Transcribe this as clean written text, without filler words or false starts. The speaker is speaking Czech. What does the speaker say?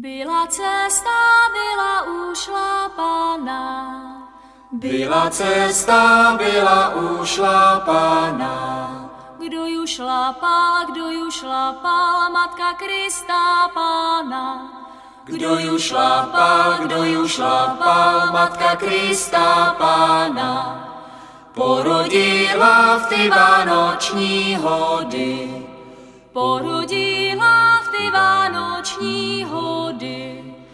Byla cesta, byla ušlapaná. Byla cesta, byla ušlapaná. Kdo ju šlapal, Matka Krista Pána. Kdo ju šlapal, Matka Krista Pána. Porodila v ty vánoční hody. Porodila v ty vánoční hody.